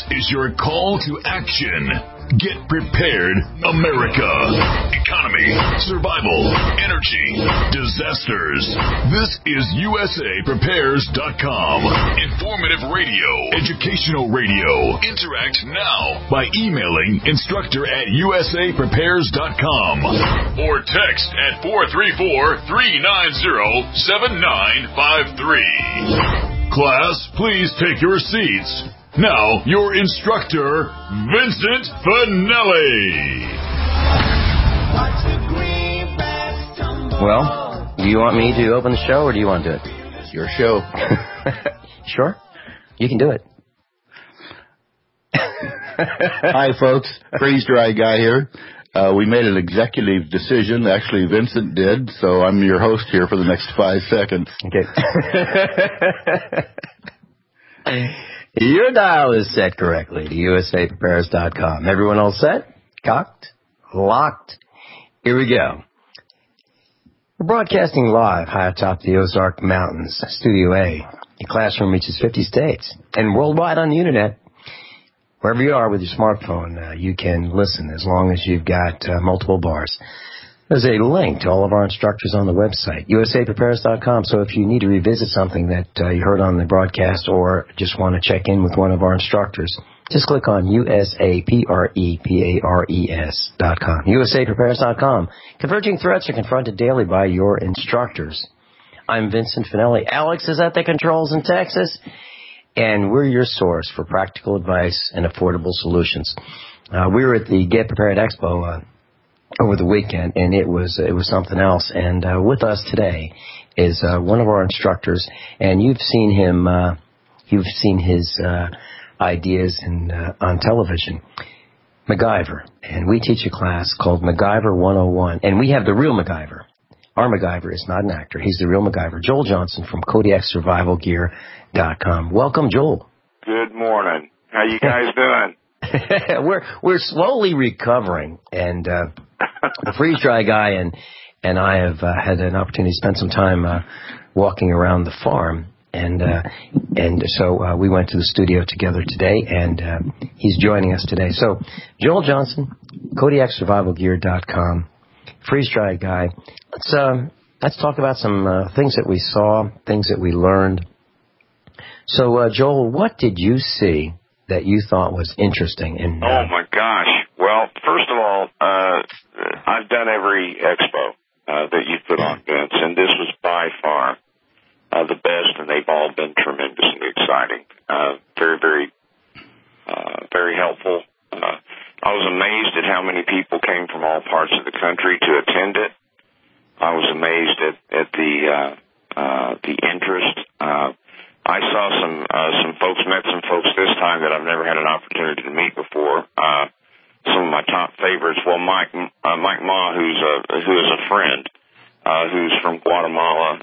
is your call to action. Get prepared, America. Economy, survival, energy, disasters. This is USAPrepares.com. Informative radio, educational radio. Interact now by emailing instructor@USAPrepares.com or text at 434-390-7953. Class, please take your seats. Now, your instructor, Vincent Finelli. Well, do you want me to open the show, or do you want to do it? It's your show. Sure? You can do it. Hi, folks. Freeze Dry Guy here. We made an executive decision. Actually, Vincent did, so I'm your host here for the next 5 seconds. Okay. Your dial is set correctly to USAPrepares.com. Everyone all set? Cocked? Locked? Here we go. We're broadcasting live high atop the Ozark Mountains, Studio A. Your classroom reaches 50 states and worldwide on the Internet. Wherever you are with your smartphone, you can listen as long as you've got multiple bars. There's a link to all of our instructors on the website, USAPrepares.com. So if you need to revisit something that you heard on the broadcast or just want to check in with one of our instructors, just click on USAPREPARES.com. USAPrepares.com. Converging threats are confronted daily by your instructors. I'm Vincent Finelli. Alex is at the controls in Texas, and we're your source for practical advice and affordable solutions. We were at the Get Prepared Expo over the weekend, and it was something else. And with us today is one of our instructors, and you've seen him, you've seen his ideas on television, MacGyver. And we teach a class called MacGyver 101, and we have the real MacGyver. Our MacGyver is not an actor; he's the real MacGyver. Joel Johnson from KodiakSurvivalGear.com. Welcome, Joel. Good morning. How you guys doing? We're slowly recovering, and the Freeze Dry Guy and I have had an opportunity to spend some time walking around the farm, and so we went to the studio together today, and he's joining us today. So, Joel Johnson, KodiakSurvivalGear.com, Freeze Dry Guy. Let's talk about some things that we saw, things that we learned. So, Joel, what did you see that you thought was interesting? Oh, my gosh. Well, first of all, I've done every expo that you've put on, Vince, and this was by far the best, and they've all been tremendously exciting. Very, very, very helpful. I was amazed at how many people came from all parts of the country to attend it. I was amazed at the interest. I saw some folks, met some folks this time that I've never had an opportunity to meet before. Some of my top favorites. Well, Mike Ma, who is a friend, who's from Guatemala,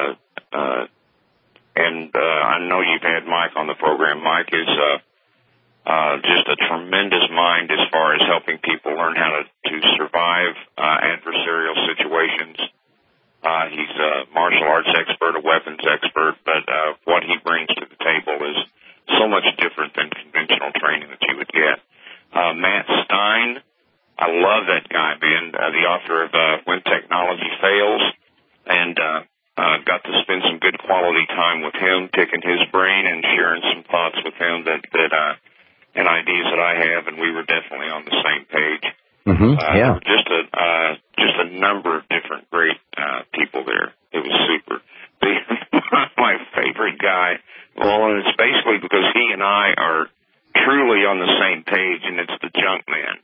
and I know you've had Mike on the program. Mike is just a tremendous mind as far as helping people learn how to survive adversarial situations. He's a martial arts expert, a weapons expert, but what he brings to the table is so much different than conventional training that you would get. Matt Stein, I love that guy, man, the author of When Technology Fails, and got to spend some good quality time with him, picking his brain and sharing some thoughts with him that and ideas that I have, and we were definitely on the same page. Mm-hmm. Yeah. Just a number of different great people there. It was super. My favorite guy, well, and it's basically because he and I are truly on the same page, and it's the junk man.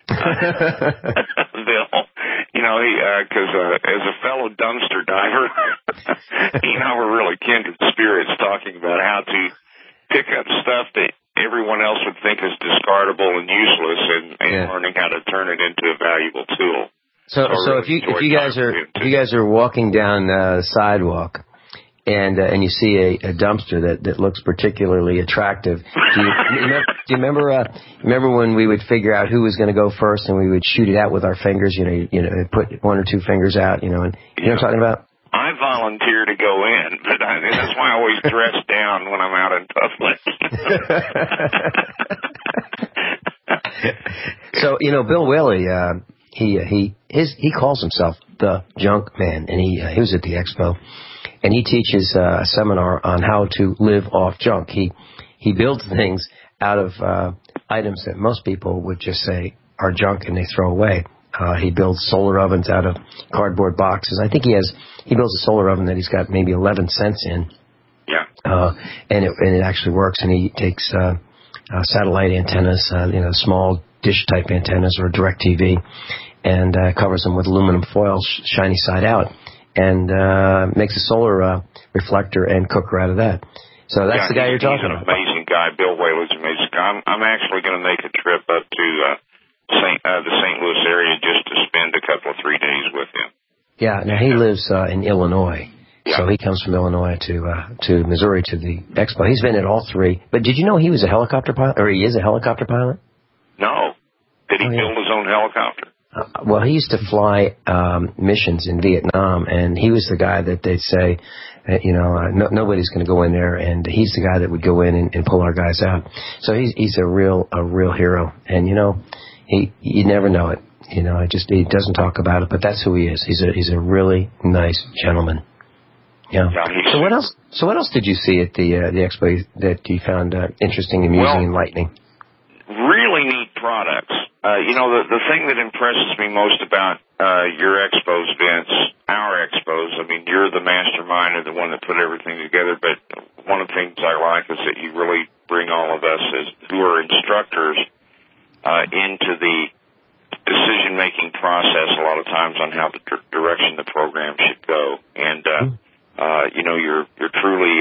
Bill, because as a fellow dumpster diver, he and I were really kindred spirits talking about how to pick up stuff that everyone else would think is discardable and useless, and learning how to turn it into a valuable tool. So if you guys are walking down the sidewalk and you see a dumpster that looks particularly attractive, do you remember when we would figure out who was going to go first, and we would shoot it out with our fingers? Put one or two fingers out. And you know what I'm talking about? I volunteer to go in, but that's why I always dress down when I'm out in public. So, Bill Whaley, he calls himself the Junk Man, and he was at the expo, and he teaches a seminar on how to live off junk. He builds things out of items that most people would just say are junk and they throw away. He builds solar ovens out of cardboard boxes. I think he builds a solar oven that he's got maybe 11 cents in. Yeah. And it actually works. And he takes satellite antennas, small dish type antennas or DirecTV, and covers them with aluminum foil, shiny side out, and makes a solar reflector and cooker out of that. So that's the guy you're talking about. He's an amazing guy. Bill Whaley's an amazing guy. I'm actually going to make a trip up to the St. Louis area just to spend a couple of 3 days with him. Yeah. Now he lives in Illinois. Yeah. So he comes from Illinois to Missouri to the expo. He's been at all three. But did you know he was a helicopter pilot, or he is a helicopter pilot? No. Did he build his own helicopter? Well, he used to fly missions in Vietnam, and he was the guy that they'd say, nobody's going to go in there, and he's the guy that would go in and pull our guys out. So he's a real hero, and you never know it. He doesn't talk about it, but that's who he is. He's a really nice gentleman. Yeah. So what else did you see at the expo that you found interesting, amusing, enlightening? Really neat products. The thing that impresses me most about your expos, Vince, our expos, I mean, you're the mastermind and the one that put everything together, but one of the things I like is that you really bring all of us who are instructors into the decision-making process a lot of times on how the direction the program should go. And, you're truly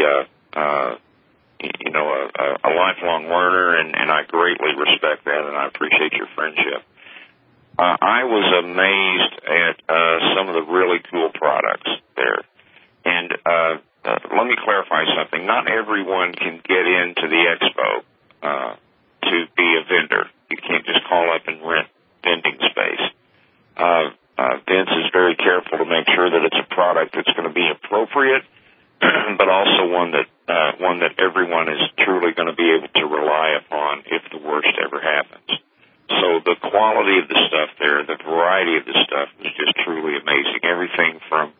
a lifelong learner, and I greatly respect that, and I appreciate your friendship. I was amazed at some of the really cool products there. And let me clarify something. Not everyone can get into the expo to be a vendor. You can't just call up and rent vending space. Vince is very careful to make sure that it's a product that's going to be appropriate, but also one that everyone is truly going to be able to rely upon if the worst ever happens. So the quality of the stuff there, the variety of the stuff was just truly amazing. Everything from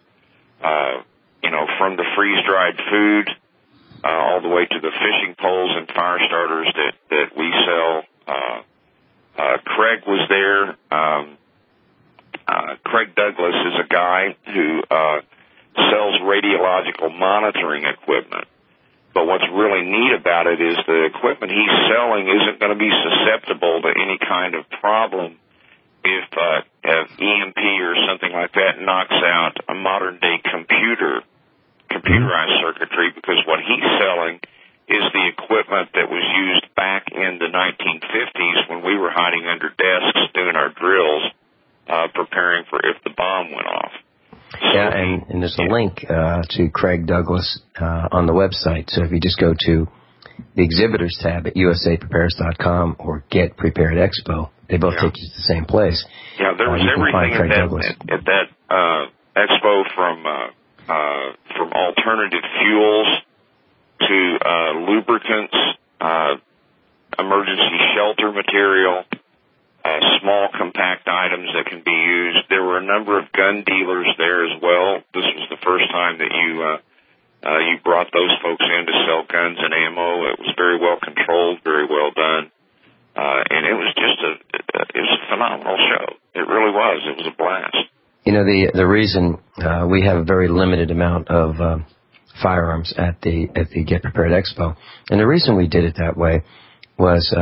the freeze-dried food all the way to the fishing poles and fire starters that we sell. Craig was there. Craig Douglas is a guy who sells radiological monitoring equipment. But what's really neat about it is the equipment he's selling isn't going to be susceptible to any kind of problem if EMP or something like that knocks out a modern-day computerized circuitry, because what he's selling is the equipment that was used back in the 1950s when we were hiding under desks doing our drills, preparing for if the bomb went off. Yeah, and there's a link to Craig Douglas on the website. So if you just go to the exhibitors tab at usaprepares.com or Get Prepared Expo, they both take you to the same place. Yeah, there was everything at that expo from alternative fuels to lubricants, emergency shelter material, small compact items that can be used. There were a number of gun dealers there as well. This was the first time that you brought those folks in to sell guns and ammo. It was very well controlled, very well done, and it was just a phenomenal show. It really was. It was a blast. The reason we have a very limited amount of firearms at the Get Prepared Expo, and the reason we did it that way was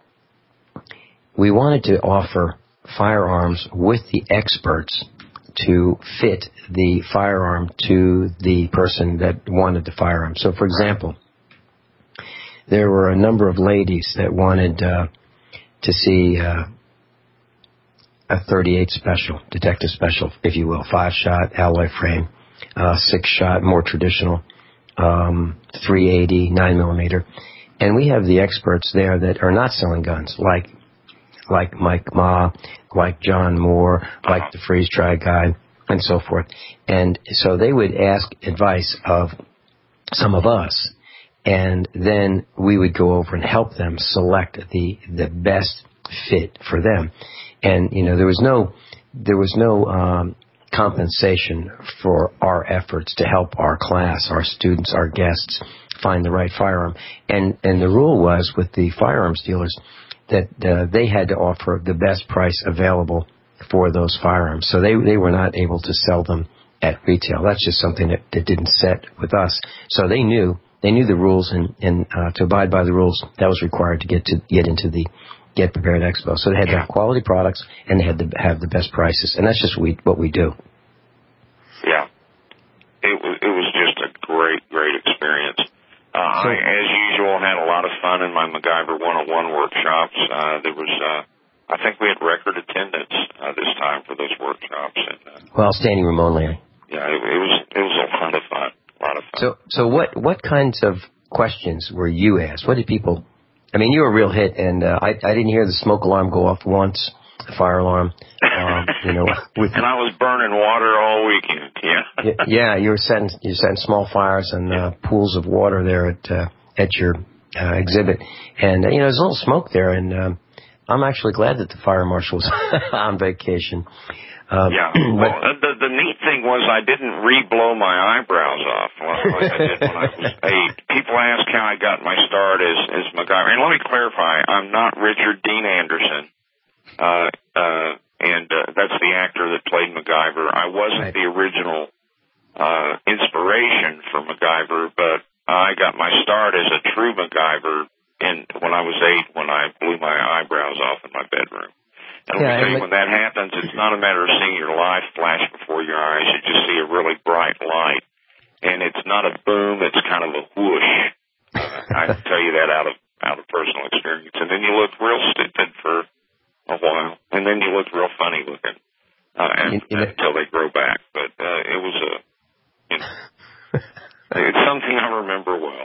we wanted to offer firearms with the experts to fit the firearm to the person that wanted the firearm. So, for example, there were a number of ladies that wanted to see a .38 special, detective special, if you will, 5-shot alloy frame, 6-shot, more traditional, 380, 9mm. And we have the experts there that are not selling guns, like Mike Ma, like John Moore, like the freeze-dried guy, and so forth. And so they would ask advice of some of us, and then we would go over and help them select the best fit for them. And, there was no compensation for our efforts to help our class, our students, our guests find the right firearm. And the rule was with the firearms dealers that they had to offer the best price available for those firearms. So they were not able to sell them at retail. That's just something that didn't set with us. So they knew the rules, and to abide by the rules, that was required to get into the Get Prepared Expo. So they had to have quality products, and they had to have the best prices, and that's just what we do. Yeah, it was just a great experience. I, as usual, had a lot of fun in my MacGyver 101 workshops. There was, I think we had record attendance this time for those workshops. And, well, standing room only. Yeah, it was a lot of fun. So what kinds of questions were you asked? What did people? I mean, you were a real hit, and I didn't hear the smoke alarm go off once, the fire alarm. And I was burning water all weekend. Yeah. Yeah, you were setting small fires and pools of water there at your exhibit, and there's a little smoke there, and I'm actually glad that the fire marshal was on vacation. Yeah. Well, the neat thing was I didn't re-blow my eyebrows off like I did when I was 8. People ask how I got my start as MacGyver. And let me clarify, I'm not Richard Dean Anderson. And that's the actor that played MacGyver. I wasn't the original inspiration for MacGyver, but I got my start as a true MacGyver when I was 8, when I blew my eyebrows off in my bedroom. And let me tell you, when that happens, it's not a matter of seeing your life flash before your eyes. You just see a really bright light. And it's not a boom, it's kind of a whoosh. I can tell you that out of personal experience. And then you look real stupid for a while, and then you look real funny looking until they grow back. But it was it's something I remember well.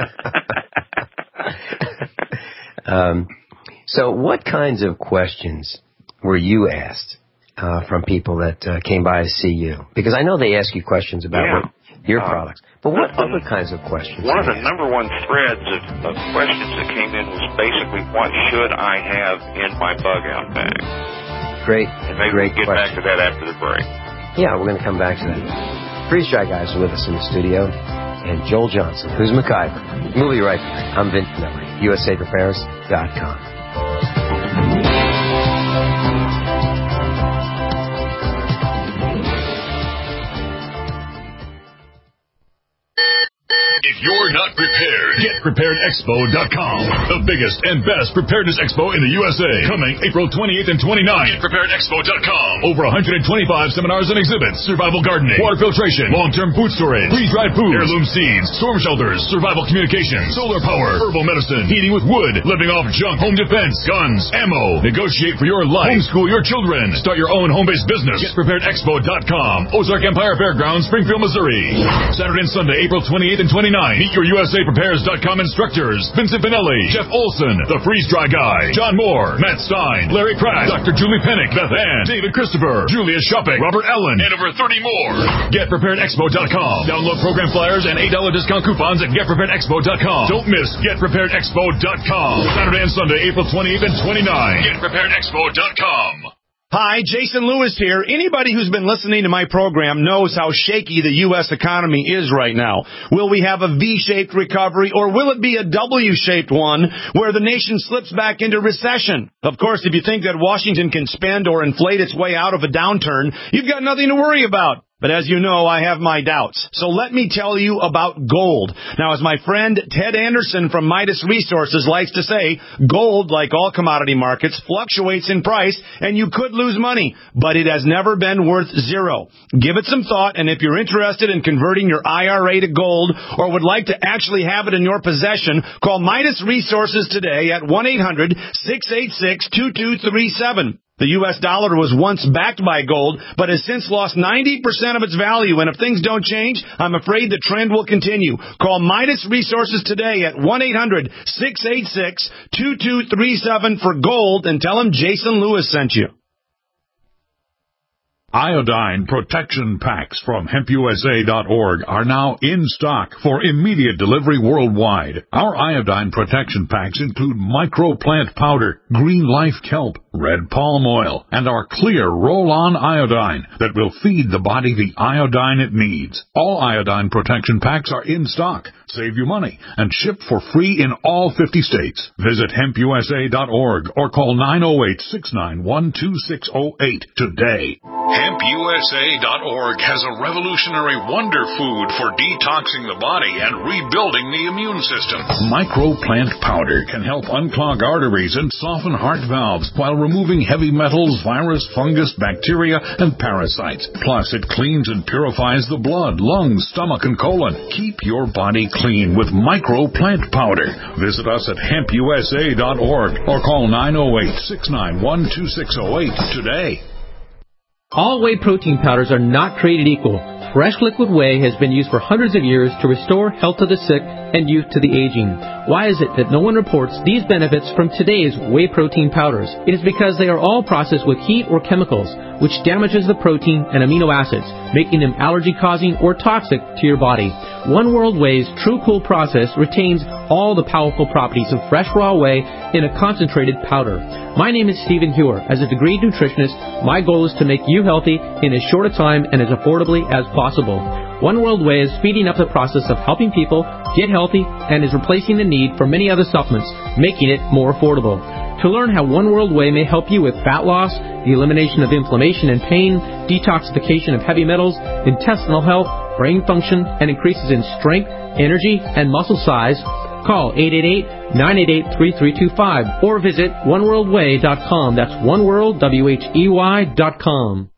So what kinds of questions were you asked from people that came by to see you? Because I know they ask you questions about your products. But what other kinds of questions? One of the number one threads of questions that came in was basically, what should I have in my bug-out bag? Great. And maybe great we'll get question. back to that after the break. Yeah, we're going to come back to that. Freeze Dry Guys are with us in the studio. And Joel Johnson, who's MacGyver. We'll be right back. I'm Vince Finelli, USAPrepares.com. If you're not prepared, GetPreparedExpo.com. The biggest and best preparedness expo in the USA. Coming April 28th and 29th. GetPreparedExpo.com. Over 125 seminars and exhibits. Survival gardening, water filtration, long-term food storage, freeze-dried foods, heirloom seeds, storm shelters, survival communications, solar power, herbal medicine, heating with wood, living off junk, home defense, guns, ammo. Negotiate for your life. Homeschool your children. Start your own home-based business. GetPreparedExpo.com. Ozark Empire Fairgrounds, Springfield, Missouri. Saturday and Sunday, April 28th and 29th. Meet your USAPrepares.com instructors. Vincent Finelli, Jeff Olson, The Freeze Dry Guy, John Moore, Matt Stein, Larry Pratt, Dr. Julie Pennick, Beth Ann, David Christopher, Julia Shopping, Robert Allen, and over 30 more. GetPreparedExpo.com. Download program flyers and $8 discount coupons at GetPreparedExpo.com. Don't miss GetPreparedExpo.com. Saturday and Sunday, April 28th and 29th. GetPreparedExpo.com. Hi, Jason Lewis here. Anybody who's been listening to my program knows how shaky the U.S. economy is right now. Will we have a V-shaped recovery, or will it be a W-shaped one where the nation slips back into recession? Of course, if you think that Washington can spend or inflate its way out of a downturn, you've got nothing to worry about. But as you know, I have my doubts. So let me tell you about gold. Now, as my friend Ted Anderson from Midas Resources likes to say, gold, like all commodity markets, fluctuates in price, and you could lose money, but it has never been worth zero. Give it some thought, and if you're interested in converting your IRA to gold or would like to actually have it in your possession, call Midas Resources today at 1-800-686-2237. The U.S. dollar was once backed by gold, but has since lost 90% of its value. And if things don't change, I'm afraid the trend will continue. Call Midas Resources today at 1-800-686-2237 for gold and tell them Jason Lewis sent you. Iodine protection packs from hempusa.org are now in stock for immediate delivery worldwide. Our iodine protection packs include microplant powder, green life kelp, red palm oil, and our clear roll-on iodine that will feed the body the iodine it needs. All iodine protection packs are in stock. Save you money and ship for free in all 50 states. Visit hempusa.org or call 908-691-2608 today. HempUSA.org has a revolutionary wonder food for detoxing the body and rebuilding the immune system. Microplant powder can help unclog arteries and soften heart valves while removing heavy metals, virus, fungus, bacteria, and parasites. Plus, it cleans and purifies the blood, lungs, stomach, and colon. Keep your body clean with Microplant powder. Visit us at HempUSA.org or call 908-691-2608 today. All whey protein powders are not created equal. Fresh liquid whey has been used for hundreds of years to restore health to the sick and youth to the aging. Why is it that no one reports these benefits from today's whey protein powders? It is because they are all processed with heat or chemicals, which damages the protein and amino acids, making them allergy-causing or toxic to your body. One World Whey's True Cool process retains all the powerful properties of fresh raw whey in a concentrated powder. My name is Stephen Hewer. As a degreed nutritionist, my goal is to make you healthy in as short a time and as affordably as possible. One World Whey is speeding up the process of helping people get healthy and is replacing the need for many other supplements, making it more affordable. To learn how One World Whey may help you with fat loss, the elimination of inflammation and pain, detoxification of heavy metals, intestinal health, brain function, and increases in strength, energy, and muscle size, call 888-988-3325 or visit oneworldwhey.com. That's oneworldwhey.com.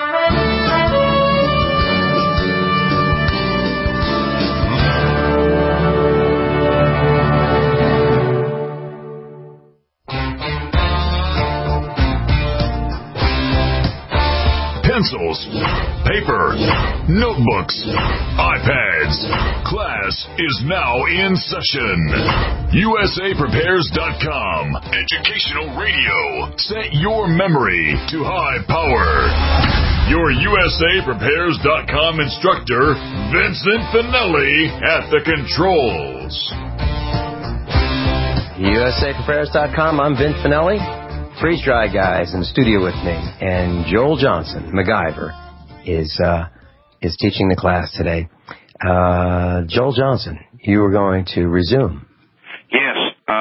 Pencils, paper, notebooks, iPads. Class is now in session. USAPrepares.com. Educational radio. Set your memory to high power. Your USAPrepares.com instructor, Vincent Finelli, at the controls. USAPrepares.com. I'm Vince Finelli. Freeze Dry Guys in the studio with me, and Joel Johnson, MacGyver, is teaching the class today. Joel Johnson, you were going to resume. Yes.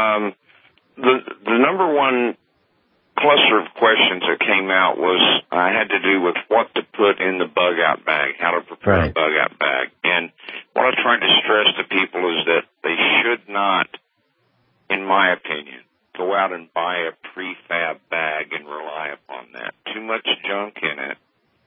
The number one cluster of questions that came out had to do with what to put in the bug-out bag, how to prepare a bug-out bag. And what I tried to stress to people is that they should not, in my opinion, go out and buy a prefab bag and rely upon that. Too much junk in it.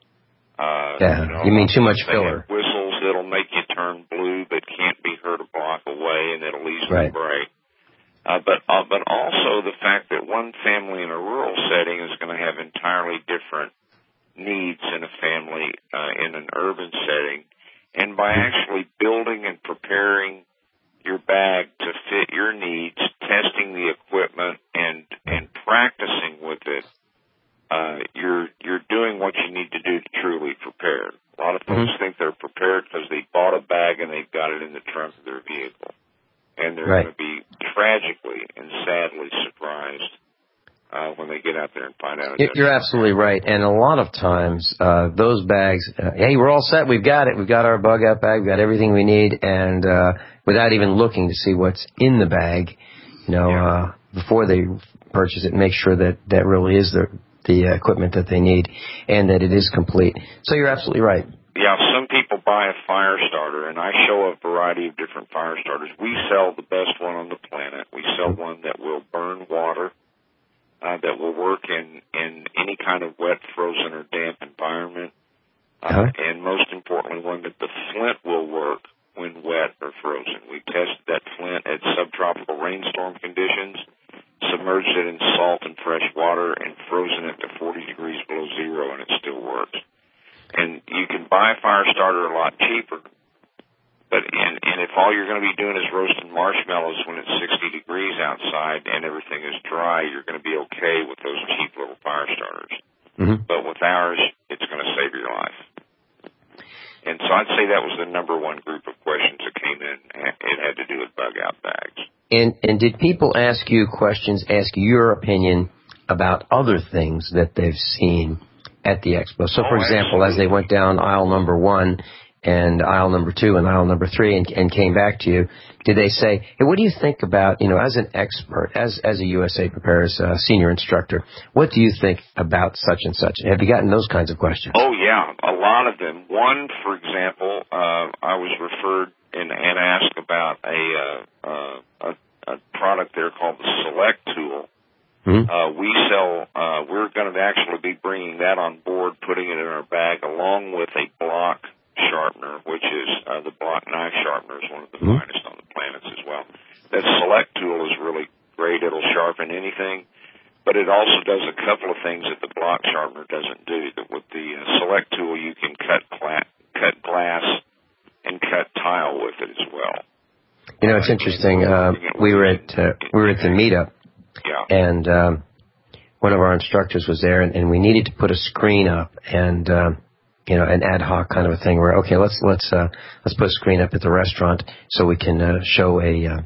You mean too much filler. Whistles that'll make you turn blue but can't be heard a block away and it'll easily break. But also the fact that one family in a rural setting is going to have entirely different needs in a family in an urban setting. And by actually building and preparing your bag to fit your needs, testing the equipment and practicing with it, you're doing what you need to do to truly prepare. A lot of folks think they're prepared because they bought a bag and they've got it in the trunk of their vehicle. And they're going to be tragically and sadly surprised when they get out there and find out. You're absolutely right. And a lot of times, those bags, hey, we're all set. We've got it. We've got our bug-out bag. We've got everything we need. And without even looking to see what's in the bag, before they purchase it, make sure that that really is the equipment that they need and that it is complete. So you're absolutely right. Yeah, some people buy a fire starter, and I show a variety of different fire starters. We sell the best one on the planet. We sell one that will burn water, that will work in any kind of wet, frozen, or damp environment, and most importantly, one that the flint will work when wet or frozen. We tested that flint at subtropical rainstorm conditions, submerged it in salt and fresh water, and frozen it to 40 degrees below zero, and it still works. And you can buy a fire starter a lot cheaper, but and if all you're going to be doing is roasting marshmallows when it's 60 degrees outside and everything is dry, you're going to be okay with those cheap little fire starters. But with ours, it's going to your life. And so I'd say that was the number one group of questions that came in. It had to do with bug-out bags. And did people ask you questions, ask your opinion about other things that they've seen at the expo? So, for example, as they went down aisle number 1 and aisle number 2 and aisle number 3 and came back to you, did they say, hey, what do you think about, as an expert, as a USA Prepares senior instructor, what do you think about such and such? Have you gotten those kinds of questions? Oh, yeah, a lot of them. One, for example, I was referred and asked about a product there called the Select Tool. Mm-hmm. We're going to actually be bringing that on board, putting it in our bag, along with a block sharpener, which is the block knife sharpener, is one of the finest on the planets as well. That Select Tool is really great. It'll sharpen anything, but it also does a couple of things that the block sharpener doesn't do. With the Select Tool, you can cut glass and cut tile with it as well. It's interesting. We were at the meetup, and one of our instructors was there, and we needed to put a screen up, and an ad hoc kind of a thing where, okay, let's put a screen up at the restaurant so we can show a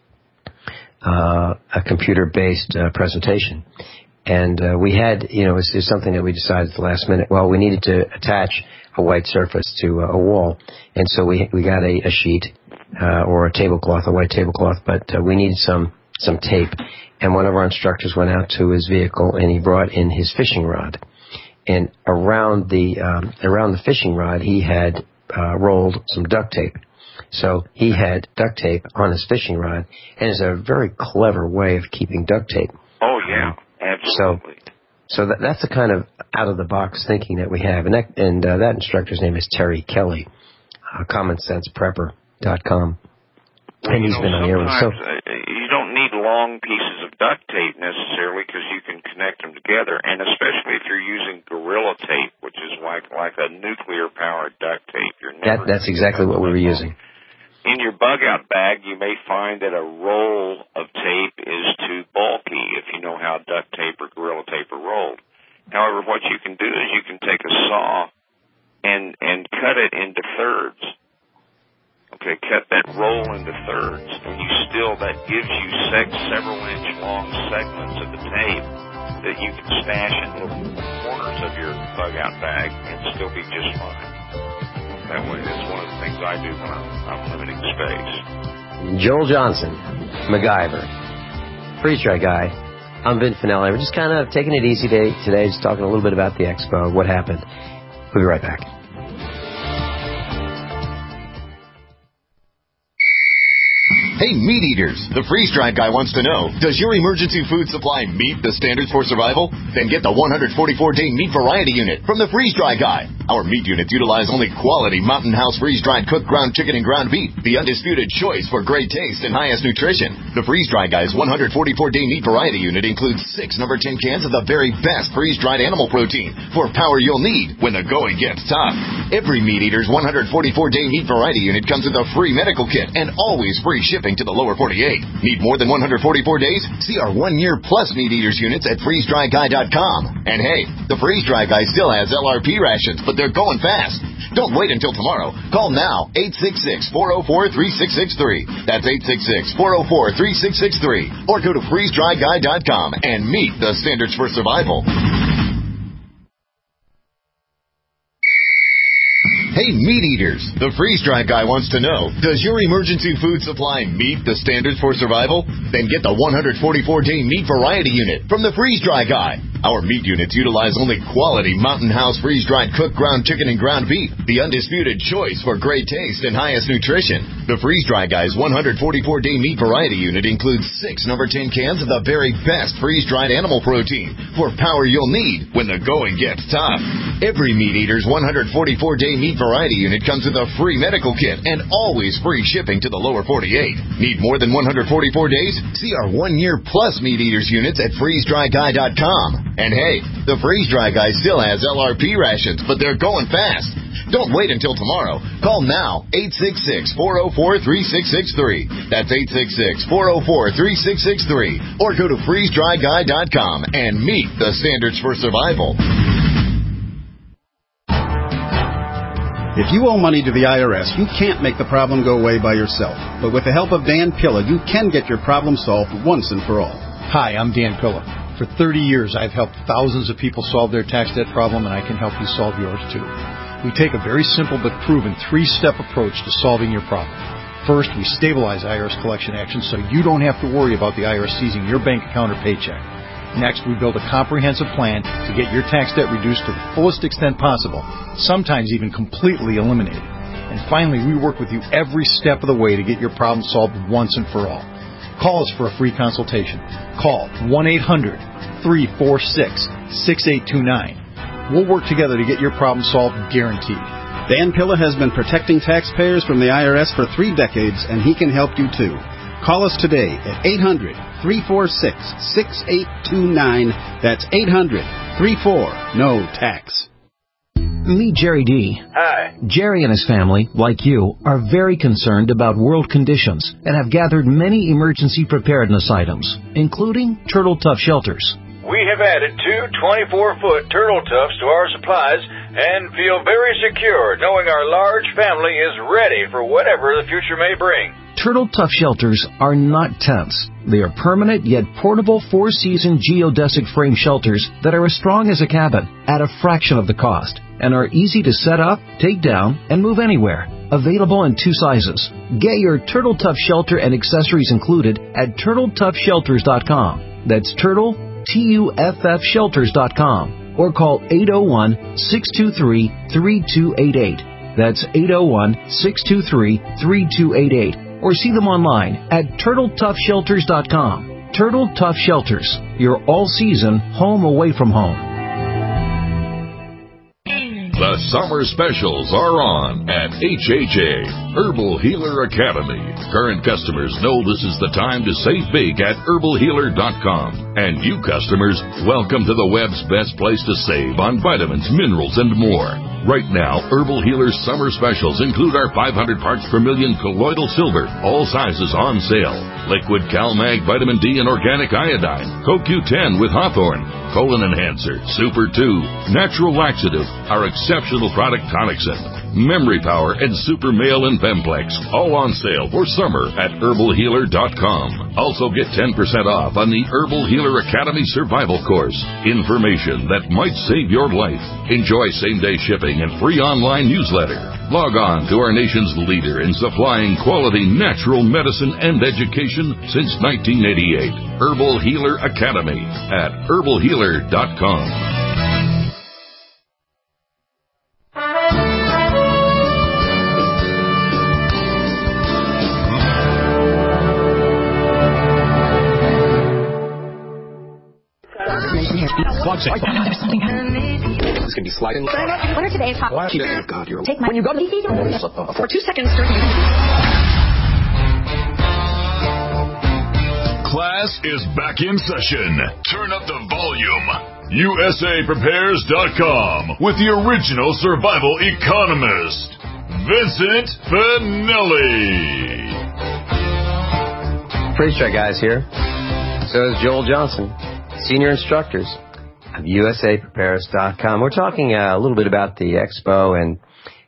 computer-based presentation. And we had, it's something that we decided at the last minute. Well, we needed to attach a white surface to a wall, and so we got a sheet or a tablecloth, a white tablecloth, but we needed some tape. And one of our instructors went out to his vehicle and he brought in his fishing rod. And around the fishing rod, he had rolled some duct tape. So he had duct tape on his fishing rod, and it's a very clever way of keeping duct tape. Oh yeah, absolutely. So that's the kind of out of the box thinking that we have, and that instructor's name is Terry Kelly, commonsenseprepper.com, and he's been on the air with us. So you don't need long pieces of duct tape necessarily, because you can connect them together, and especially if you're using Gorilla Tape, which is like a nuclear-powered duct tape. That's exactly what we were using. In your bug-out bag, you may find that a roll of tape is too bulky if you know how duct tape or Gorilla Tape are rolled. However, what you can do is you can take a saw and cut it into thirds. Okay, cut that roll into thirds, and that gives you several inch long segments of the tape that you can stash in little corners of your bug-out bag and still be just fine. That way, it's one of the things I do when I'm limiting space. Joel Johnson, MacGyver, Freeze Dry Guy. I'm Vin Finelli. We're just kind of taking it easy today, just talking a little bit about the expo, what happened. We'll be right back. Hey, meat eaters, the Freeze Dry Guy wants to know, does your emergency food supply meet the standards for survival? Then get the 144-day meat variety unit from the Freeze Dry Guy. Our meat units utilize only quality Mountain House freeze-dried cooked ground chicken and ground beef, the undisputed choice for great taste and highest nutrition. The Freeze Dry Guy's 144-day meat variety unit includes 6 number 10 cans of the very best freeze-dried animal protein for power you'll need when the going gets tough. Every meat eater's 144-day meat variety unit comes with a free medical kit and always free shipping to the lower 48. Need more than 144 days? See our 1-year plus meat eaters units at freezedryguy.com. And hey, the Freeze Dry Guy still has LRP rations, but they're going fast. Don't wait until tomorrow. Call now, 866-404-3663. That's 866-404-3663. Or go to freezedryguy.com and meet the standards for survival. Hey, meat eaters, the Freeze Dry Guy wants to know, does your emergency food supply meet the standards for survival? Then get the 144-day meat variety unit from the Freeze Dry Guy. Our meat units utilize only quality Mountain House freeze-dried cooked ground chicken and ground beef, the undisputed choice for great taste and highest nutrition. The Freeze Dry Guy's 144-day meat variety unit includes 6 number 10 cans of the very best freeze-dried animal protein for power you'll need when the going gets tough. Every meat eater's 144-day meat variety unit comes with a free medical kit and always free shipping to the lower 48. Need more than 144 days? See our 1-year plus meat eaters units at freezedryguy.com. And hey, the Freeze Dry Guy still has LRP rations, but they're going fast. Don't wait until tomorrow. Call now, 866-404-3663. That's 866-404-3663. Or go to freezedryguy.com and meet the standards for survival. If you owe money to the IRS, you can't make the problem go away by yourself. But with the help of Dan Pilla, you can get your problem solved once and for all. Hi, I'm Dan Pilla. For 30 years, I've helped thousands of people solve their tax debt problem, and I can help you solve yours too. We take a very simple but proven 3-step approach to solving your problem. First, we stabilize IRS collection actions so you don't have to worry about the IRS seizing your bank account or paycheck. Next, we build a comprehensive plan to get your tax debt reduced to the fullest extent possible, sometimes even completely eliminated. And finally, we work with you every step of the way to get your problem solved once and for all. Call us for a free consultation. Call 1-800-346-6829. We'll work together to get your problem solved, guaranteed. Dan Pilla has been protecting taxpayers from the IRS for 3 decades, and he can help you too. Call us today at 800-346-6829. That's 800-34-NO-TAX. Meet Jerry D. Hi. Jerry and his family, like you, are very concerned about world conditions and have gathered many emergency preparedness items, including Turtle Tough shelters. We have added 2 24-foot Turtle Toughs to our supplies and feel very secure knowing our large family is ready for whatever the future may bring. Turtle Tough shelters are not tents. They are permanent yet portable 4-season geodesic frame shelters that are as strong as a cabin at a fraction of the cost and are easy to set up, take down, and move anywhere. Available in 2 sizes. Get your Turtle Tough shelter and accessories included at TurtleToughShelters.com. That's TuffShelters.com. Or call 801-623-3288. That's 801-623-3288. Or see them online at TurtleToughShelters.com. Turtle Tough Shelters, your all-season home away from home. The summer specials are on at HHA, Herbal Healer Academy. Current customers know this is the time to save big at herbalhealer.com. And new customers, welcome to the web's best place to save on vitamins, minerals, and more. Right now, Herbal Healer's summer specials include our 500 parts per million colloidal silver, all sizes on sale. Liquid CalMag Vitamin D and Organic Iodine, CoQ10 with Hawthorne, Colon Enhancer, Super 2, Natural Laxative, our exceptional product Tonicsyn, Memory Power, and Super Male and Femplex, all on sale for summer at herbalhealer.com. Also get 10% off on the Herbal Healer Academy Survival Course. Information that might save your life. Enjoy same-day shipping and free online newsletter. Log on to our nation's leader in supplying quality natural medicine and education since 1988. Herbal Healer Academy at herbalhealer.com. This can be sliding. What are today's hot? Oh God, you're Take my. When you go for 2 seconds. Class is back in session. Turn up the volume. USAPrepares.com with the original survival economist, Vincent Finelli. Freeze Dry Guys here. So is Joel Johnson, senior instructors of USAPrepares.com. We're talking a little bit about the expo, and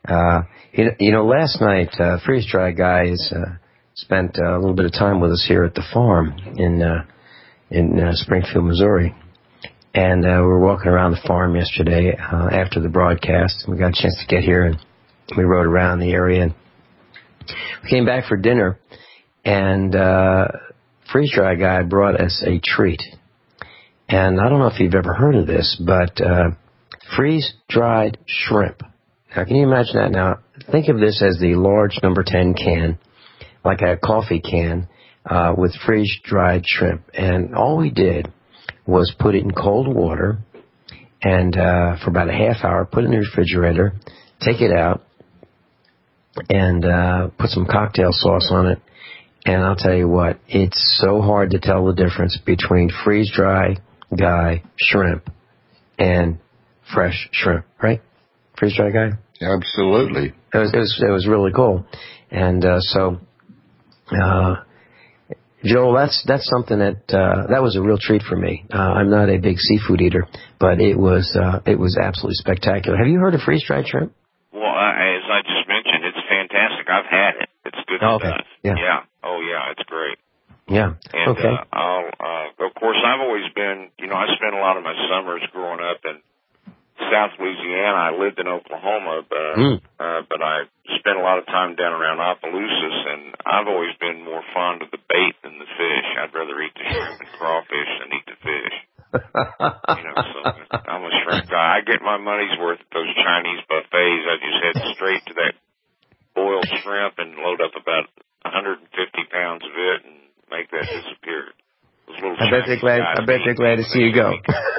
last night Freeze Dry Guys spent a little bit of time with us here at the farm in Springfield, Missouri, and we were walking around the farm yesterday after the broadcast. We got a chance to get here, and we rode around the area, and we came back for dinner, and Freeze Dry Guy brought us a treat. And I don't know if you've ever heard of this, but freeze-dried shrimp. Now, can you imagine that? Now, think of this as the large number 10 can, like a coffee can, with freeze-dried shrimp. And all we did was put it in cold water, and for about a half hour, put it in the refrigerator, take it out, and put some cocktail sauce on it. And I'll tell you what, it's so hard to tell the difference between freeze-dry Guy shrimp and fresh shrimp, right? Freeze Dry Guy? Absolutely. It was really cool. And Joel, that's something that was a real treat for me. I'm not a big seafood eater, but it was absolutely spectacular. Have you heard of freeze-dried shrimp? Well, as I had it. It's good stuff. Yeah. Oh, yeah, it's great. Yeah. And, okay. Of course, I've always been, I spent a lot of my summers growing up in South Louisiana. I lived in Oklahoma, but I spent a lot of time down around Opelousas, and I've always been more fond of the bait than the fish. I'd rather eat the shrimp and crawfish than eat the fish. So I'm a shrimp guy. I get my money's worth at those Chinese buffets. I just head straight to that boiled shrimp and load up about 150 pounds of it and make that disappear. I bet they're glad to see you go.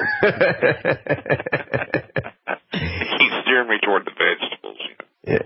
He's steering me toward the vegetables.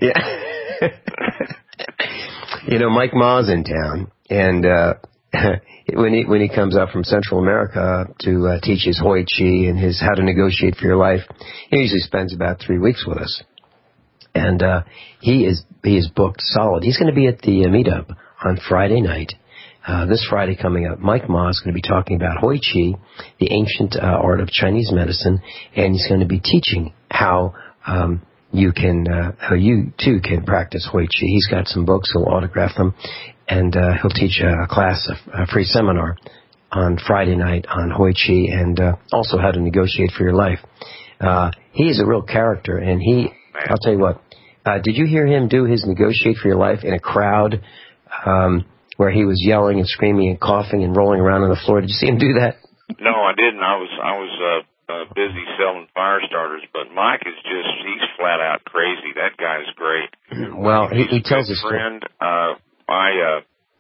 Yeah. Mike Ma's in town, and when he comes up from Central America to teach his Hoi Chi and his How to Negotiate for Your Life, he usually spends about 3 weeks with us. And he is booked solid. He's going to be at the meetup on Friday night. This Friday coming up, Mike Ma is going to be talking about Hoi Chi, the ancient art of Chinese medicine, and he's going to be teaching how you too can practice Hoi Chi. He's got some books, he'll autograph them, and he'll teach a class, a free seminar on Friday night on Hoi Chi and also how to negotiate for your life. He is a real character, and I'll tell you what, did you hear him do his Negotiate for Your Life in a crowd where he was yelling and screaming and coughing and rolling around on the floor? Did you see him do that? No, I didn't. I was busy selling fire starters, but Mike is he's flat out crazy. That guy's great. Well, he tells his friend, I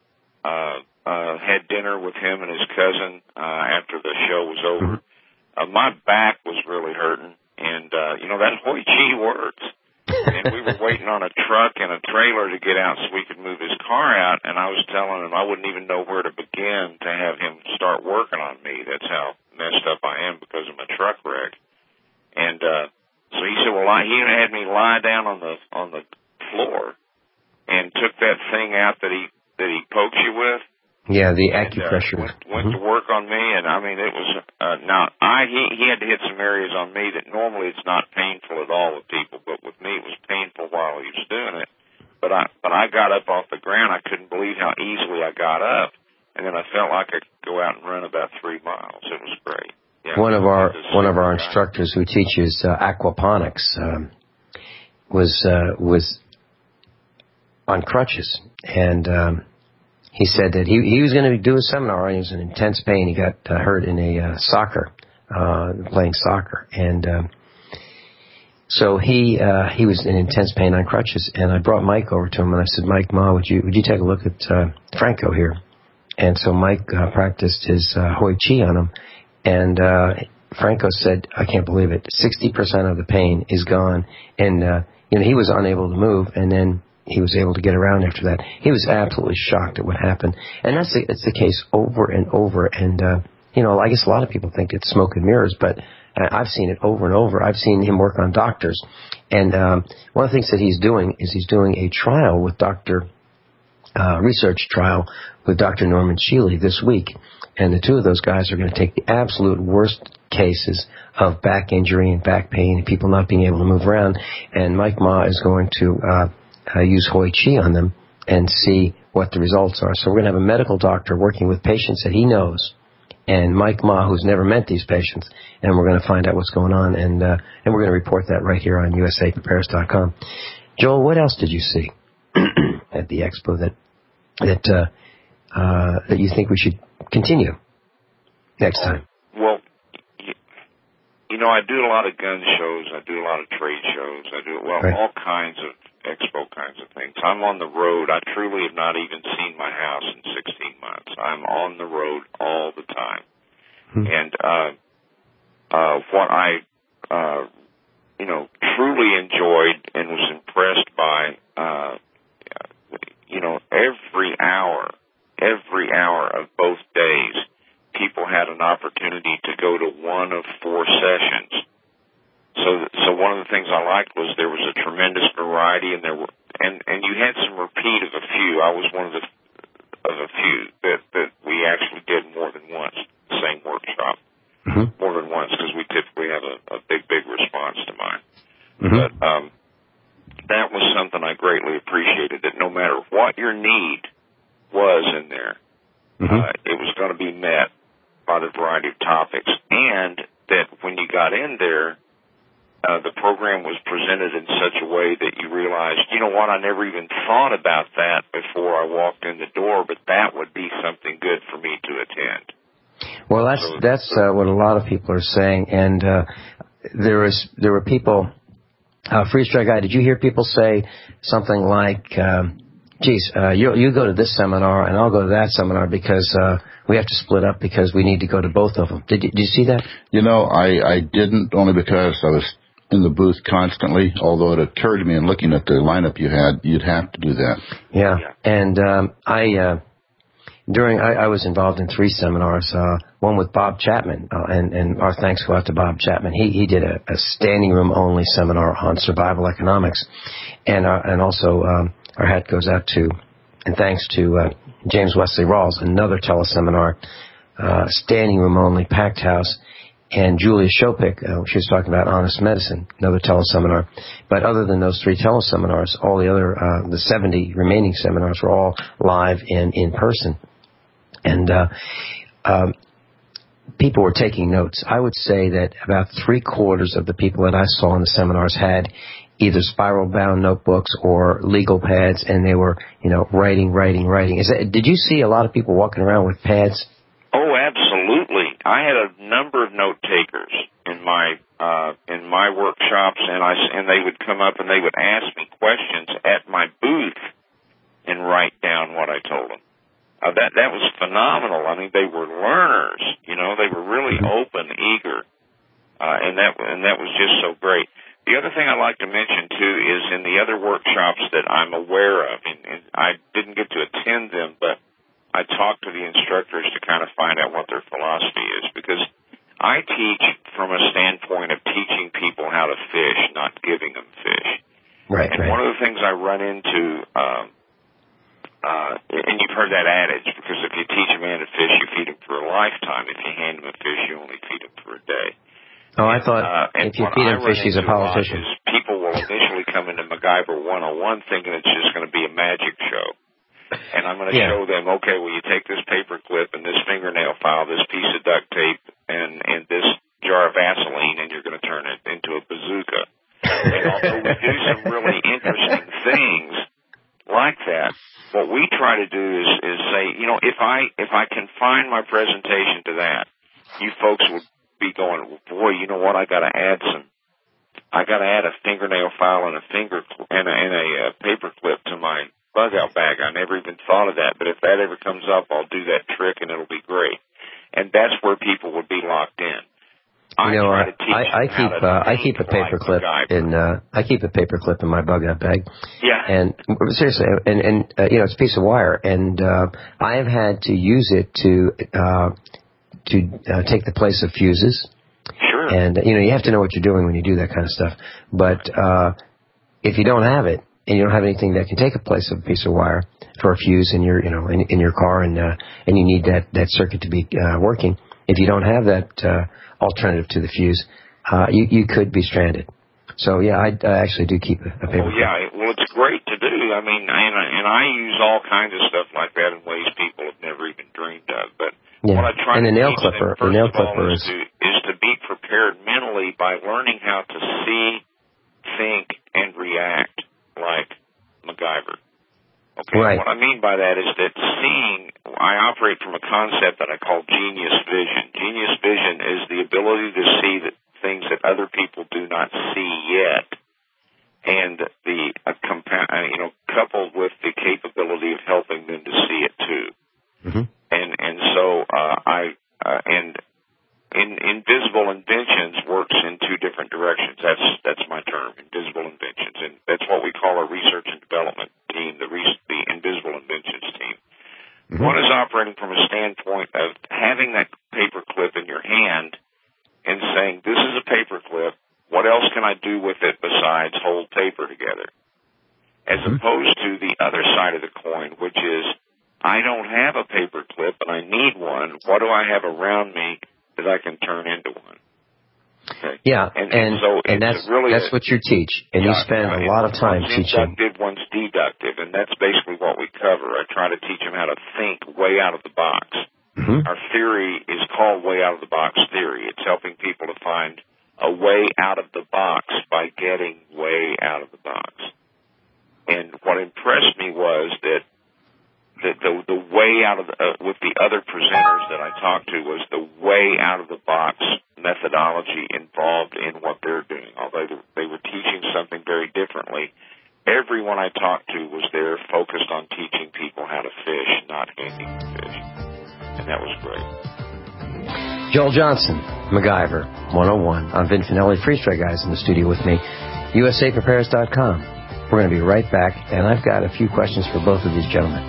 had dinner with him and his cousin after the show was over. My back was really hurting, and that Hoi Chi works. And we were waiting on a truck and a trailer to get out so we could move his car out, and I was telling him I wouldn't even know where to begin to have him start working on me. That's how messed up I am because of my truck wreck. And so he said, well, he had me lie down on the floor and took that thing out that he pokes you with. Yeah, the acupressure. Went to work on me, and I mean, it was he had to hit some areas on me that normally it's not painful at all with people, but with me it was painful while he was doing it. But I got up off the ground. I couldn't believe how easily I got up, and then I felt like I could go out and run about 3 miles. It was great. Yeah, one of our instructors who teaches aquaponics was on crutches, and he said that he was going to do a seminar, and he was in intense pain. He got hurt in a playing soccer, and so he was in intense pain on crutches. And I brought Mike over to him, and I said, Mike Ma, would you take a look at Franco here? And so Mike practiced his Hoi Chi on him, and Franco said, I can't believe it, 60% of the pain is gone, and he was unable to move, and then he was able to get around after that. He was absolutely shocked at what happened. And it's the case over and over. And, I guess a lot of people think it's smoke and mirrors, but I've seen it over and over. I've seen him work on doctors. And one of the things that he's doing is he's doing a trial with research trial with Dr. Norman Shealy this week. And the two of those guys are going to take the absolute worst cases of back injury and back pain and people not being able to move around. And Mike Ma is going to use Hoi Chi on them and see what the results are. So we're going to have a medical doctor working with patients that he knows, and Mike Ma, who's never met these patients, and we're going to find out what's going on, and we're going to report that right here on USAPrepares.com. Joel, what else did you see at the expo that you think we should continue next time? Well, I do a lot of gun shows. I do a lot of trade shows. I do all kinds of expo kinds of things. I'm on the road. I truly have not even seen my house in 16 months. I'm on the road all the time. And what I truly enjoyed and was impressed by, every hour of both days, people had an opportunity to go to one of 4 sessions. So one of the things I liked was there was a tremendous variety, and you had some repeat of a few. I was one of a few that we actually did more than once, the same workshop, more than once, because we typically have a big response to mine. But that was something I greatly appreciated, that no matter what your need was in there, it was going to be met by the variety of topics, and that when you got in there, the program was presented in such a way that you realized, you know what, I never even thought about that before I walked in the door, but that would be something good for me to attend. Well, that's what a lot of people are saying, and there were people. Freeze Dry Guy, did you hear people say something like, "Geez, you go to this seminar and I'll go to that seminar because we have to split up because we need to go to both of them"? Did you see that? You know, I didn't, only because I was in the booth constantly. Although it occurred to me in looking at the lineup you had, you'd have to do that. Yeah, and I was involved in 3 seminars, one with Bob Chapman, and our thanks go out to Bob Chapman. He did a standing room only seminar on survival economics, and also our hat goes out to, and thanks to James Wesley Rawls, another teleseminar, standing room only, packed house, and Julia Shopik, she was talking about honest medicine, another teleseminar. But other than those 3 teleseminars, all the other, the 70 remaining seminars were all live and in person. And people were taking notes. I would say that about 3/4 of the people that I saw in the seminars had either spiral-bound notebooks or legal pads, and they were, writing. Did you see a lot of people walking around with pads? Oh, absolutely. I had a number of note takers in my workshops, and they would come up and they would ask me questions at my booth and write down what I told them. That was phenomenal. I mean, they were learners. They were really open, eager, and that was just so great. The other thing I'd like to mention too is in the other workshops that I'm aware of, and I didn't get to attend them, but I talked to the instructors to kind of find out what their philosophy is, because I teach from a standpoint of teaching people how to fish, not giving them fish. Right. And one of the things I run into, and you've heard that adage, because if you teach a man to fish, you feed him for a lifetime. If you hand him a fish, you only feed him for a day. Oh, I thought if you feed him fish, he's a politician. People will initially come into MacGyver 101 thinking it's just going to be a magic show. And I'm going to show them, okay, well, you take this paper clip and this fingernail file, this piece of duct tape, and this jar of Vaseline, and you're going to turn it into a bazooka. And although we do some really interesting things like that, what we try to do is say, if I confine my presentation to that, you folks will be going, boy, you know what? I got to add a fingernail file and a paper clip to my bug out bag. I never even thought of that, but if that ever comes up, I'll do that trick and it'll be great. And that's where people would be locked in. I keep a paper clip in my bug out bag. Yeah. And seriously, and it's a piece of wire, and I have had to use it to take the place of fuses. Sure. And you have to know what you're doing when you do that kind of stuff. But if you don't have it, and you don't have anything that can take a place of a piece of wire for a fuse in your in your car, and you need that circuit to be working, if you don't have that alternative to the fuse, you could be stranded. So yeah, I actually do keep a paper. Oh yeah, well it's great to do. I mean, and I use all kinds of stuff like that in ways people have never even dreamed of. But what I try and to the nail teach clipper, them, the nail first of all, clipper is to be prepared mentally by learning how to see, think, and react like MacGyver. Okay, right. What I mean by that is that seeing, I operate from a concept that I call genius vision. Genius vision is the ability to see the things that other people do not see yet, and coupled with the capability of helping them to see it too. Mm-hmm. And so Invisible Inventions works in 2 different directions. That's my term, Invisible Inventions, and that's what we call our research and development team, the Invisible Inventions team. Mm-hmm. One is operating from a standpoint of having that paper clip in your hand and saying, this is a paper clip, what else can I do with it besides hold paper together? As opposed to the other side of the coin, which is, I don't have a paper clip and I need one. What do I have around me that I can turn into one? Okay. Yeah, so that's really that's what you teach, and you spend a lot of time teaching. One's inductive, one's deductive, and that's basically what we cover. I try to teach them how to think way out of the box. Mm-hmm. Our theory is called way out of the box theory. It's helping people to find a way out of the box by getting way out of the box. And what impressed me was that the way out of with the other presenters that I talked to was the way out of the box methodology involved in what they're doing. Although they were teaching something very differently, everyone I talked to was there focused on teaching people how to fish, not handing them fish. And that was great. Joel Johnson, MacGyver 101. I'm Vin Finelli, Freeze Dry Guys in the studio with me, USAPrepares.com. We're going to be right back, and I've got a few questions for both of these gentlemen.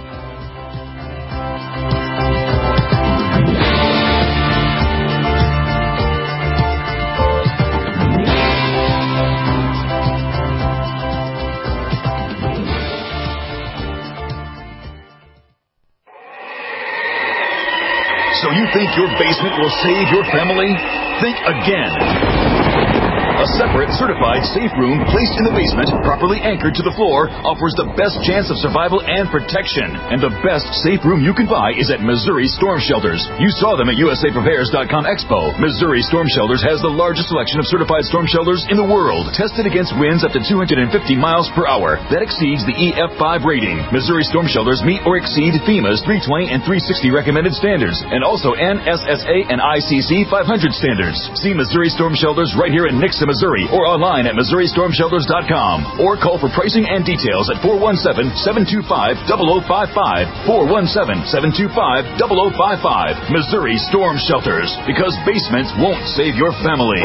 So you think your basement will save your family? Think again. A separate, certified safe room placed in the basement, properly anchored to the floor, offers the best chance of survival and protection. And the best safe room you can buy is at Missouri Storm Shelters. You saw them at USAPrepares.com Expo. Missouri Storm Shelters has the largest selection of certified storm shelters in the world, tested against winds up to 250 miles per hour. That exceeds the EF5 rating. Missouri Storm Shelters meet or exceed FEMA's 320 and 360 recommended standards, and also NSSA and ICC 500 standards. See Missouri Storm Shelters right here in Nixa, Missouri, or online at MissouriStormShelters.com, or call for pricing and details at 417-725-0055, 417-725-0055. Missouri Storm Shelters, because basements won't save your family.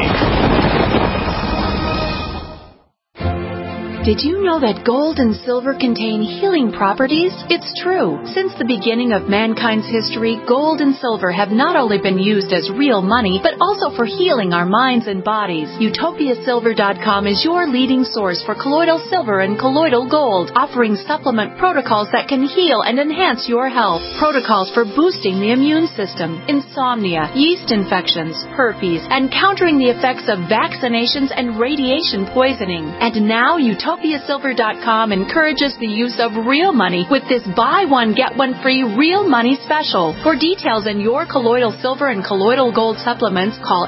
Did you know that gold and silver contain healing properties? It's true. Since the beginning of mankind's history, gold and silver have not only been used as real money, but also for healing our minds and bodies. UtopiaSilver.com is your leading source for colloidal silver and colloidal gold, offering supplement protocols that can heal and enhance your health. Protocols for boosting the immune system, insomnia, yeast infections, herpes, and countering the effects of vaccinations and radiation poisoning. And now UtopiaSilver.com encourages the use of real money with this buy one, get one free real money special. For details on your colloidal silver and colloidal gold supplements, call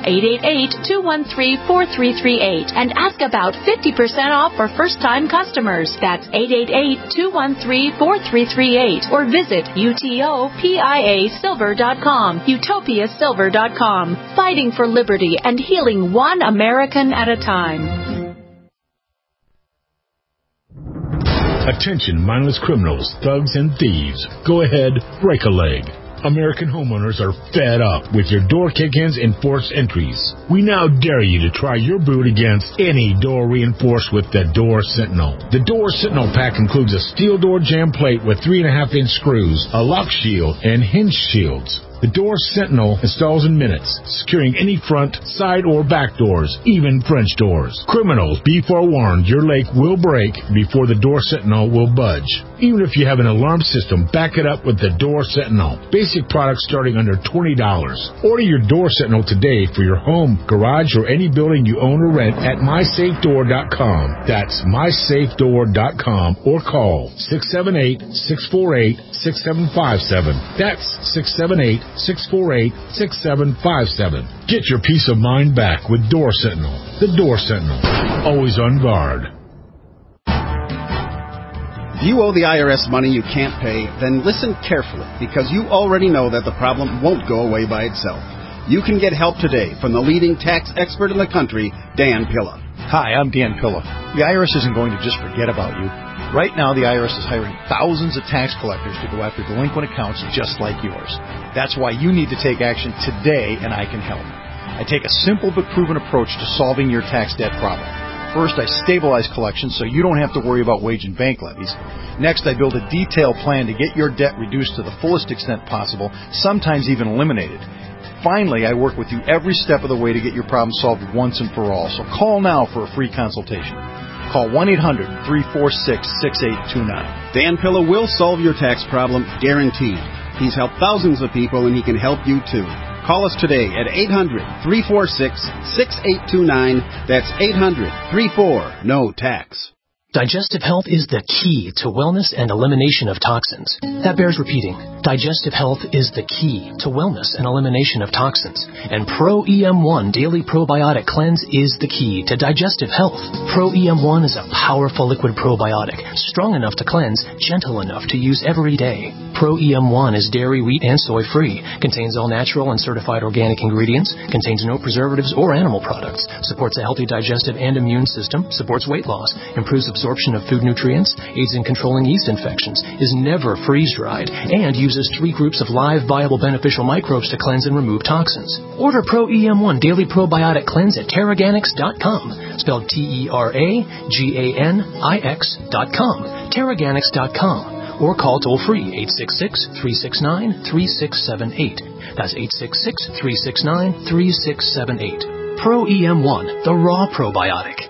888-213-4338 and ask about 50% off for first-time customers. That's 888-213-4338 or visit UTOPIASilver.com. UtopiaSilver.com. Fighting for liberty and healing one American at a time. Attention, mindless criminals, thugs, and thieves. Go ahead, break a leg. American homeowners are fed up with your door kick-ins and forced entries. We now dare you to try your boot against any door reinforced with the Door Sentinel. The Door Sentinel pack includes a steel door jam plate with 3.5-inch screws, a lock shield, and hinge shields. The Door Sentinel installs in minutes, securing any front, side, or back doors, even French doors. Criminals, be forewarned, your leg will break before the Door Sentinel will budge. Even if you have an alarm system, back it up with the Door Sentinel. Basic products starting under $20. Order your Door Sentinel today for your home, garage, or any building you own or rent at MySafeDoor.com. That's MySafeDoor.com, or call 678-648-6757. That's 678-648-6757. Get your peace of mind back with Door Sentinel. The Door Sentinel. Always on guard. If you owe the IRS money you can't pay, then listen carefully, because you already know that the problem won't go away by itself. You can get help today from the leading tax expert in the country, Dan Pilla. Hi, I'm Dan Pilla. The IRS isn't going to just forget about you. Right now, the IRS is hiring thousands of tax collectors to go after delinquent accounts just like yours. That's why you need to take action today, and I can help. I take a simple but proven approach to solving your tax debt problem. First, I stabilize collections so you don't have to worry about wage and bank levies. Next, I build a detailed plan to get your debt reduced to the fullest extent possible, sometimes even eliminated. Finally, I work with you every step of the way to get your problem solved once and for all. So call now for a free consultation. Call 1-800-346-6829. Dan Pilla will solve your tax problem, guaranteed. He's helped thousands of people, and he can help you too. Call us today at 800-346-6829. That's 800-34-NO-TAX. Digestive health is the key to wellness and elimination of toxins. That bears repeating. Digestive health is the key to wellness and elimination of toxins. And Pro EM1 Daily Probiotic Cleanse is the key to digestive health. Pro EM1 is a powerful liquid probiotic, strong enough to cleanse, gentle enough to use every day. Pro EM1 is dairy, wheat, and soy free, contains all natural and certified organic ingredients, contains no preservatives or animal products, supports a healthy digestive and immune system, supports weight loss, improves absorption of food nutrients, aids in controlling yeast infections, is never freeze-dried, and uses 3 groups of live, viable, beneficial microbes to cleanse and remove toxins. Order Pro EM1 Daily Probiotic Cleanse at Terraganix.com, spelled Terraganix.com, Terraganix.com, or call toll-free 866-369-3678. That's 866-369-3678. Pro EM1, the raw probiotic.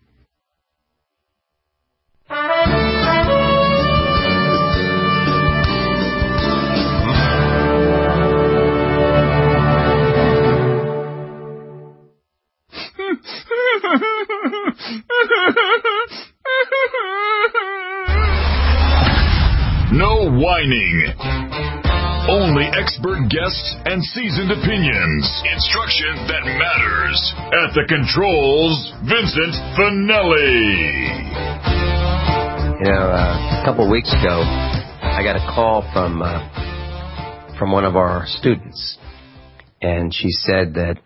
No whining. Only expert guests and seasoned opinions. Instruction that matters. At the controls, Vincent Finelli. You know, a couple of weeks ago, I got a call from one of our students, and she said that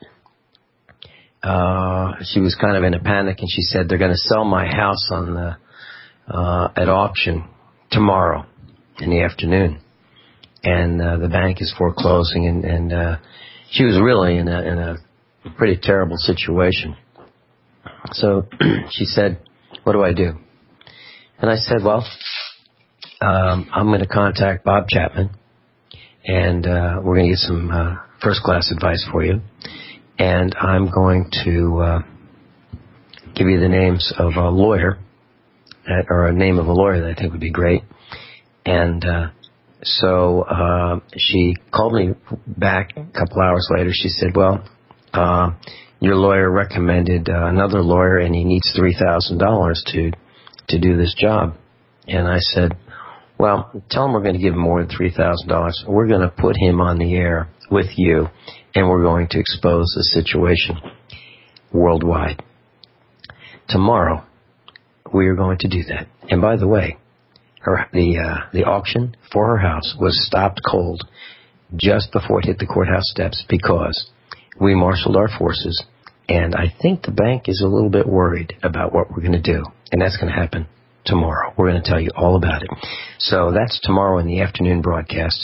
she was kind of in a panic, and she said they're going to sell my house on the at auction tomorrow in the afternoon, and the bank is foreclosing, and she was really in a pretty terrible situation. So she said, "What do I do?" And I said, "Well, I'm going to contact Bob Chapman, and we're going to get some first-class advice for you. And I'm going to give you the names of a lawyer, or a name of a lawyer that I think would be great." And so she called me back a couple hours later. She said, "Well, your lawyer recommended another lawyer, and he needs $3,000 to do this job." And I said, "Well, tell him we're going to give him more than $3,000. We're going to put him on the air with you, and we're going to expose the situation worldwide. Tomorrow, we are going to do that." And by the way, the auction for her house was stopped cold just before it hit the courthouse steps because we marshaled our forces, and I think the bank is a little bit worried about what we're going to do, and that's going to happen tomorrow. We're going to tell you all about it. So that's tomorrow in the afternoon broadcast.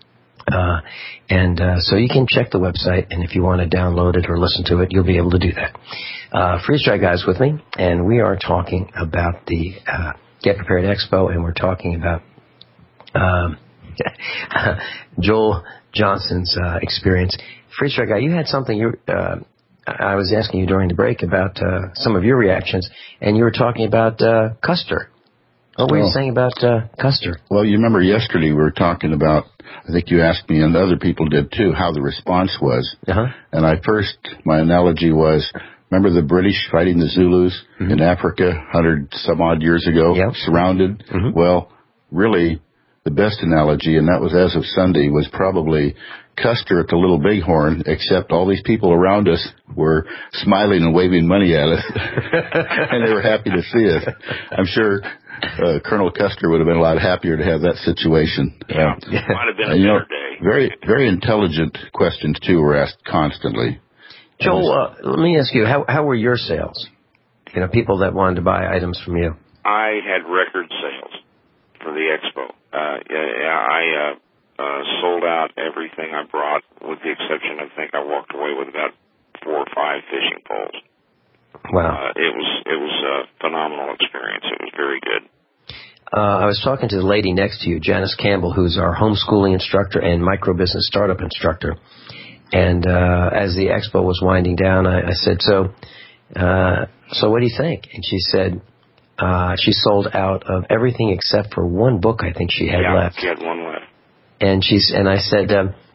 So you can check the website, and if you want to download it or listen to it, you'll be able to do that. Freeze Dry Guy's with me, and we are talking about the Get Prepared Expo, and we're talking about Joel Johnson's experience. Freeze Dry Guy, you had something I was asking you during the break about some of your reactions, and you were talking about Custer. What were you saying about Custer? Well, you remember yesterday we were talking about, I think you asked me, and other people did too, how the response was. Uh-huh. And my analogy was, remember the British fighting the Zulus in Africa 100-some-odd years ago, surrounded? Mm-hmm. Well, really, the best analogy, and that was as of Sunday, was probably Custer at the Little Bighorn, except all these people around us were smiling and waving money at us, and they were happy to see us. I'm sure Colonel Custer would have been a lot happier to have that situation. Yeah, might have been a better day. Very, very intelligent questions, too, were asked constantly. Joel, let me ask you, how were your sales? You know, people that wanted to buy items from you. I had record sales for the expo. I sold out everything I brought, with the exception, I think I walked away with about 4 or 5 fishing poles. Wow. It was a phenomenal experience. It was very good. I was talking to the lady next to you, Janice Campbell, who's our homeschooling instructor and micro-business startup instructor. And as the expo was winding down, I said, so what do you think? And she said she sold out of everything except for one book I think she had left. She had one left. And I said,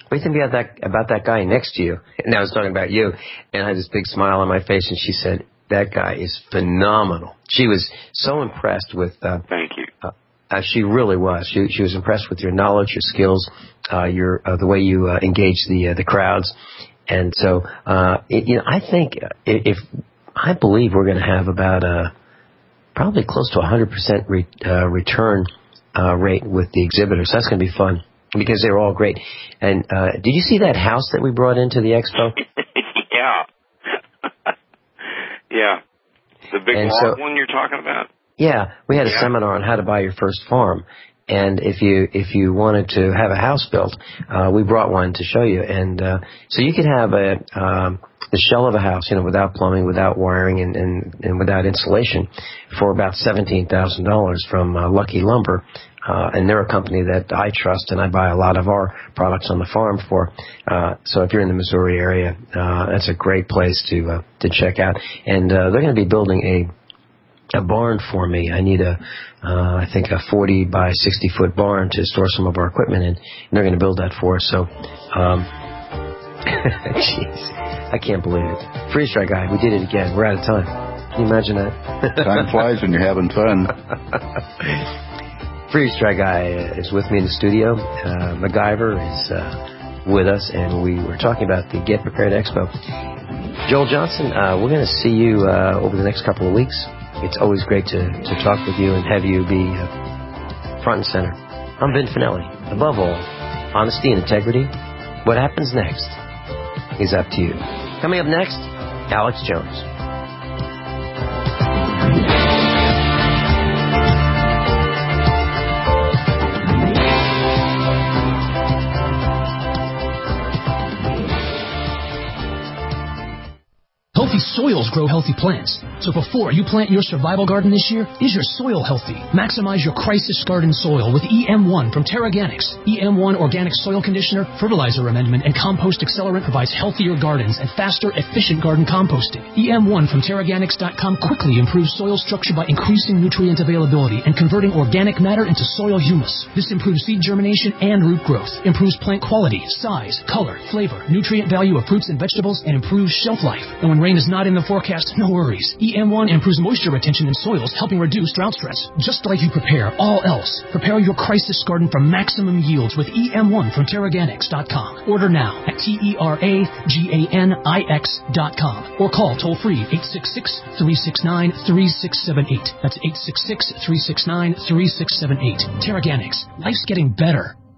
What do you think about that guy next to you? And I was talking about you, and I had this big smile on my face, and she said, that guy is phenomenal. She was so impressed with... Thank you. She really was. She was impressed with your knowledge, your skills, the way you engage the crowds. And so, I think I believe we're going to have about probably close to 100% return rate with the exhibitors. That's going to be fun because they're all great. And did you see that house that we brought into the expo? Yeah. Yeah. The big log one you're talking about? Yeah. We had a seminar on how to buy your first farm. And if you wanted to have a house built, we brought one to show you. And so you could have the shell of a house, without plumbing, without wiring, and without insulation for about $17,000 from Lucky Lumber. And they're a company that I trust, and I buy a lot of our products on the farm for. So if you're in the Missouri area, that's a great place to check out. And they're going to be building a barn for me. I need I think a 40 by 60 foot barn to store some of our equipment in, and they're going to build that for us. So, jeez, I can't believe it. Freeze dry guy, we did it again. We're out of time. Can you imagine that? Time flies when you're having fun. Freeze dry guy is with me in the studio. MacGyver is with us, and we were talking about the Get Prepared Expo. Joel Johnson, we're going to see you over the next couple of weeks. It's always great to talk with you and have you be front and center. I'm Vin Finelli. Above all, honesty and integrity. What happens next is up to you. Coming up next, Alex Jones. Healthy soils grow healthy plants. So before you plant your survival garden this year, is your soil healthy? Maximize your crisis garden soil with EM1 from Terraganics. EM1 Organic Soil Conditioner, Fertilizer Amendment, and Compost Accelerant provides healthier gardens and faster, efficient garden composting. EM1 from Terraganics.com quickly improves soil structure by increasing nutrient availability and converting organic matter into soil humus. This improves seed germination and root growth, improves plant quality, size, color, flavor, nutrient value of fruits and vegetables, and improves shelf life. And when rain is not in the forecast, no worries. EM1 improves moisture retention in soils, helping reduce drought stress. Just like you prepare all else, prepare your crisis garden for maximum yields with EM1 from Terraganics.com. Order now at TERAGANIX.com or call toll-free 866-369-3678. That's 866-369-3678. Terraganics. Life's getting better.